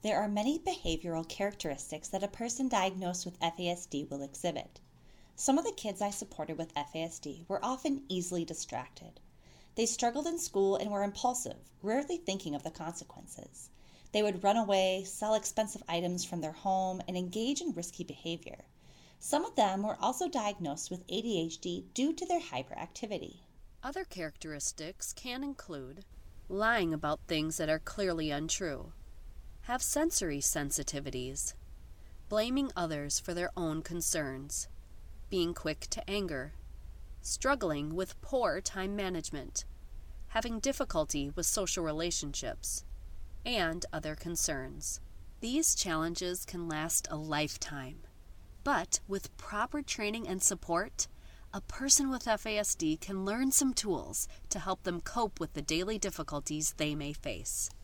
There are many behavioral characteristics that a person diagnosed with FASD will exhibit. Some of the kids I supported with FASD were often easily distracted. They struggled in school and were impulsive, rarely thinking of the consequences. They would run away, sell expensive items from their home, and engage in risky behavior. Some of them were also diagnosed with ADHD due to their hyperactivity. Other characteristics can include lying about things that are clearly untrue, have sensory sensitivities, blaming others for their own concerns, being quick to anger, struggling with poor time management, having difficulty with social relationships, and other concerns. These challenges can last a lifetime, but with proper training and support, a person with FASD can learn some tools to help them cope with the daily difficulties they may face.